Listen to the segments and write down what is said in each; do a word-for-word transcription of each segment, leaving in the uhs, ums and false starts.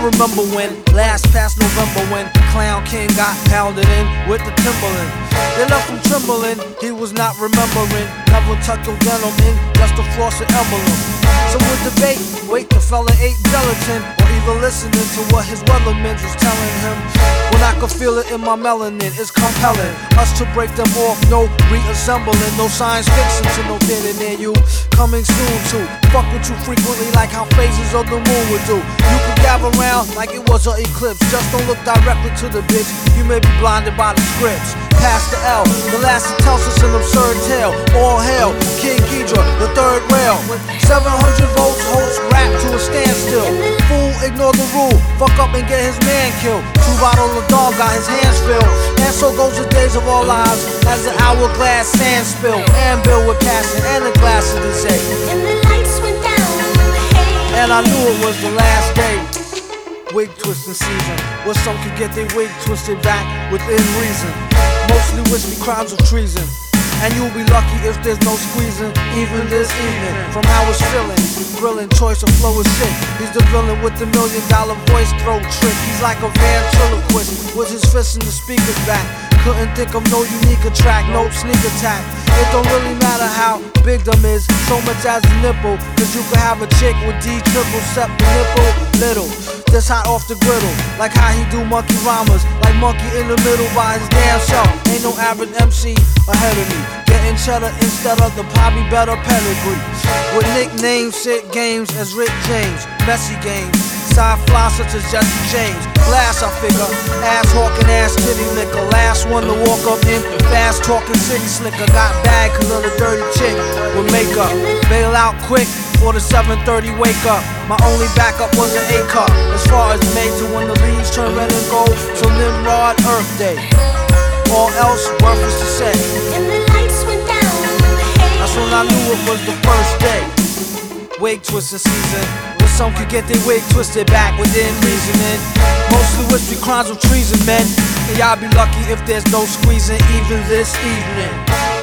remember when, last past November, when Clown King got pounded in with the Timberland. They left him trembling, he was not remembering. Never tuck your denim in, just a floss and emblem. So we'll debate, wait, the fella ate gelatin, or either listening to what his weathermen was telling him. When I could feel it in my melanin, it's compelling us to break them off, no reassembling, no science fiction to no theater near you. Coming soon to fuck with you frequently like how phases of the moon would do. You could gather around like it was an eclipse, just don't look directly to the bitch, you may be blinded by the scripts. Past the L, the last that tells us an absurd tale. All hail, King Ghidra, the third rail. seven hundred volts, host rap to a standstill. Fool, ignore the rule, fuck up and get his man killed. Two bottle of dog got his hands filled. And so goes the days of our lives as the hourglass sand spill. And Bill with passion and a glass of the day. And the lights went down, hey. And I knew it was the last day. Wig twisting season, where some could get their wig twisted back within reason. Mostly whiskey crimes of treason, and you'll be lucky if there's no squeezing, even this evening. From how it's feeling, grilling, choice of flow is sick. He's the villain with the million dollar voice throat trick. He's like a ventriloquist with his fists in the speaker's back. Couldn't think of no unique attract, no sneak attack. It don't really matter how big them is, so much as a nipple. Cause you could have a chick with D triple, except the nipple little. This hot off the griddle, like how he do monkey rhymes, like monkey in the middle by his damn self. Ain't no average M C ahead of me, getting cheddar instead of the probably better pedigree. With nicknames, shit games as Rick James, messy games, side fly such as Jesse James. Glass I figure, ass hawking, ass titty liquor. Last one to walk up in, fast talking city slicker. Got bad cause of the dirty chick with makeup. Bail out quick for the seven thirty wake up. My only backup was an A cup. As far as made to when the leaves turn red and gold till Nimrod Earth Day. All else worthless to say. And the lights went down, hey. That's when I knew it was the first day. Wig twisting season, where some could get their wig twisted back within reasoning. Mostly whiskey crimes of treason, men. And y'all be lucky if there's no squeezing even this evening.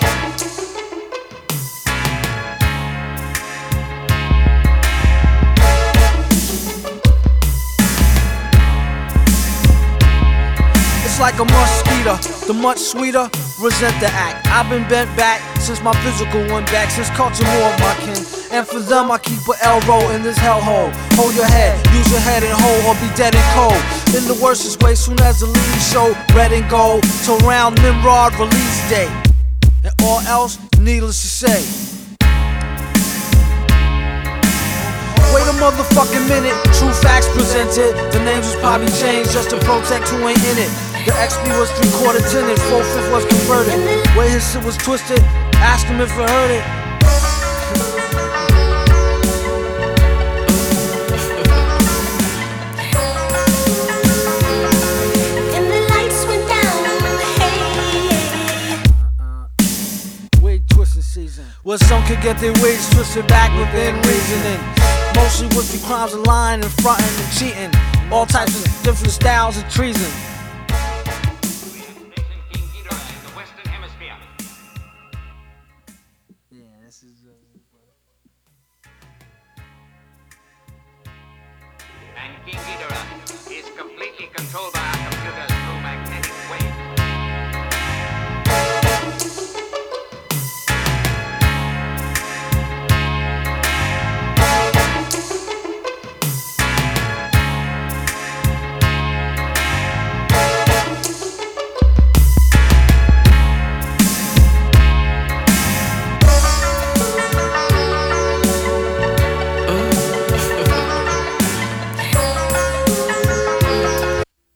Like a mosquito, the much sweeter, resent the act. I've been bent back since my physical went back, since culture more of my kin. And for them I keep an L roll in this hellhole. Hold your head, use your head and hold, or be dead and cold. In the worstest way, soon as the leaves show red and gold, till round Nimrod release day. And all else, needless to say. Wait a motherfucking minute, true facts presented. The names was probably changed just to protect who ain't in it. The X P was three quarter tinted, four fifth was converted. Way his shit was twisted, ask him if he heard it. And the lights went down, hey. uh, Wig twisting season, where some could get their wigs twisted back within reasoning. Mostly with the crimes of lying and fronting and cheating. All types of different styles of treason. Yeah, this is uh... And King Ghidorah is completely controlled by our computers.